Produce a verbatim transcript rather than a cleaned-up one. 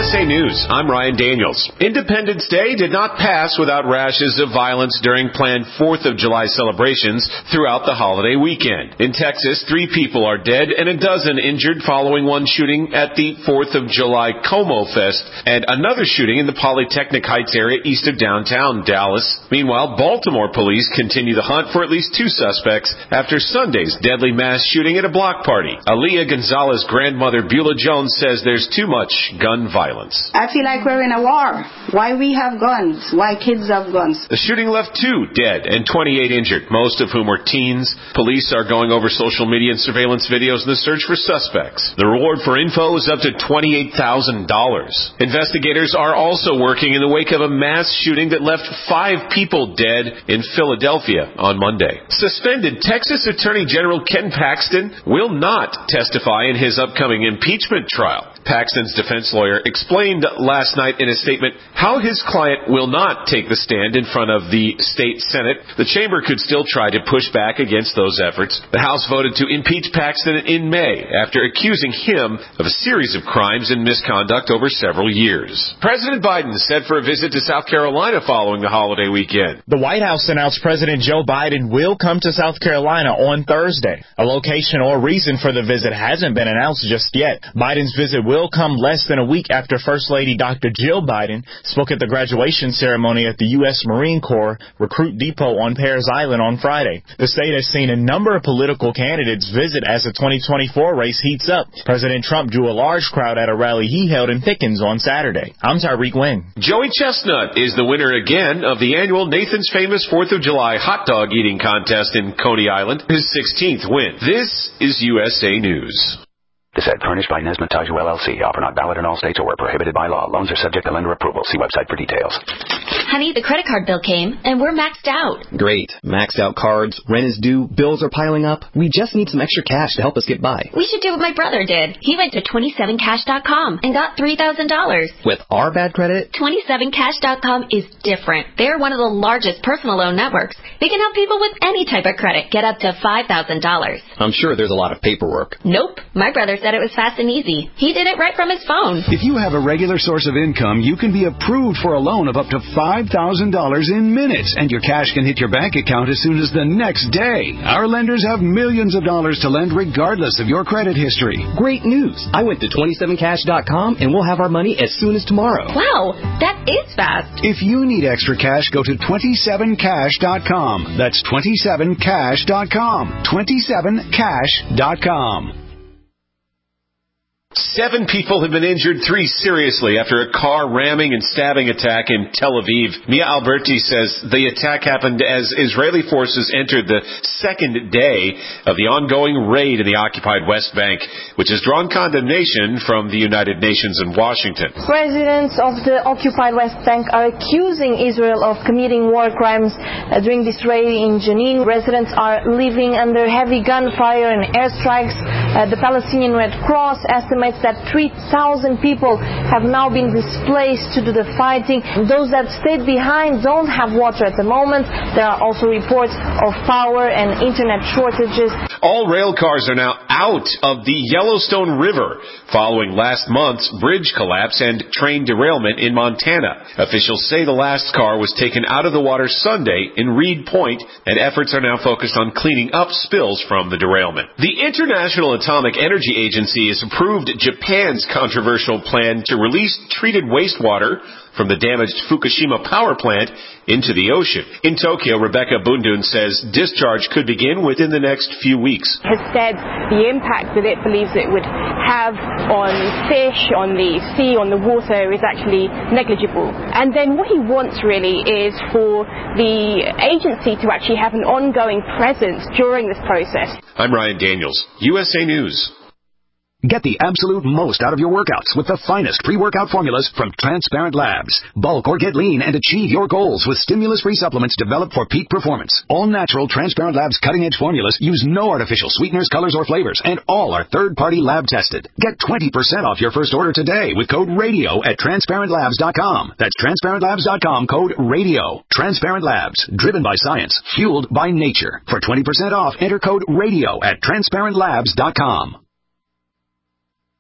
S A News, I'm Ryan Daniels. Independence Day did not pass without rashes of violence during planned fourth of July celebrations throughout the holiday weekend. In Texas, three people are dead and a dozen injured following one shooting at the fourth of July Como Fest and another shooting in the Polytechnic Heights area east of downtown Dallas. Meanwhile, Baltimore police continue the hunt for at least two suspects after Sunday's deadly mass shooting at a block party. Aaliyah Gonzalez's grandmother Beulah Jones says there's too much gun violence. I feel like we're in a war. Why we have guns? Why kids have guns? The shooting left two dead and twenty-eight injured, most of whom were teens. Police are going over social media and surveillance videos in the search for suspects. The reward for info is up to twenty-eight thousand dollars. Investigators are also working in the wake of a mass shooting that left five people dead in Philadelphia on Monday. Suspended Texas Attorney General Ken Paxton will not testify in his upcoming impeachment trial. Paxton's defense lawyer explained last night in a statement how his client will not take the stand in front of the state Senate. The chamber could still try to push back against those efforts. The House voted to impeach Paxton in May after accusing him of a series of crimes and misconduct over several years. President Biden is set for a visit to South Carolina following the holiday weekend. The White House announced President Joe Biden will come to South Carolina on Thursday. A location or reason for the visit hasn't been announced just yet. Biden's visit will come less than a week after First Lady Doctor Jill Biden spoke at the graduation ceremony at the U S Marine Corps Recruit Depot on Pears Island on Friday. The state has seen a number of political candidates visit as the twenty twenty-four race heats up. President Trump drew a large crowd at a rally he held in Pickens on Saturday. I'm Tyreek Wynn. Joey Chestnut is the winner again of the annual Nathan's Famous fourth of July hot dog eating contest in Coney Island, his sixteenth win. This is U S A News. This ad furnished by Nesmith Taju L L C. Offer not valid in all states or where prohibited by law. Loans are subject to lender approval. See website for details. Honey, the credit card bill came, and we're maxed out. Great. Maxed out cards, rent is due, bills are piling up. We just need some extra cash to help us get by. We should do what my brother did. He went to twenty-seven cash dot com and got three thousand dollars. With our bad credit? twenty-seven cash dot com is different. They're one of the largest personal loan networks. They can help people with any type of credit get up to five thousand dollars. I'm sure there's a lot of paperwork. Nope. My brother said it was fast and easy. He did it right from his phone. If you have a regular source of income, you can be approved for a loan of up to five thousand dollars in minutes, and your cash can hit your bank account as soon as the next day. Our lenders have millions of dollars to lend regardless of your credit history. Great news. I went to twenty-seven cash dot com, and we'll have our money as soon as tomorrow. Wow, that is fast. If you need extra cash, go to twenty-seven cash dot com. That's twenty-seven cash dot com. twenty-seven cash dot com. Seven people have been injured, three seriously, after a car ramming and stabbing attack in Tel Aviv. Mia Alberti says the attack happened as Israeli forces entered the second day of the ongoing raid in the occupied West Bank, which has drawn condemnation from the United Nations and Washington. Residents of the occupied West Bank are accusing Israel of committing war crimes uh, during this raid in Jenin. Residents are living under heavy gunfire and airstrikes. Uh, the Palestinian Red Cross estimates that three thousand people have now been displaced to do the fighting. Those that stayed behind don't have water at the moment. There are also reports of power and internet shortages. All rail cars are now out of the Yellowstone River following last month's bridge collapse and train derailment in Montana. Officials say the last car was taken out of the water Sunday in Reed Point, and efforts are now focused on cleaning up spills from the derailment. The International Atomic Energy Agency has approved Japan's controversial plan to release treated wastewater from the damaged Fukushima power plant into the ocean. In Tokyo, Rebecca Bundun says discharge could begin within the next few weeks. Has said the impact that it believes it would have on fish, on the sea, on the water is actually negligible. And then what he wants really is for the agency to actually have an ongoing presence during this process. I'm Ryan Daniels, U S A News. Get the absolute most out of your workouts with the finest pre-workout formulas from Transparent Labs. Bulk or get lean and achieve your goals with stimulus-free supplements developed for peak performance. All natural Transparent Labs cutting-edge formulas use no artificial sweeteners, colors, or flavors, and all are third-party lab tested. Get twenty percent off your first order today with code RADIO at transparent labs dot com. That's transparent labs dot com, code RADIO. Transparent Labs, driven by science, fueled by nature. For twenty percent off, enter code RADIO at transparent labs dot com.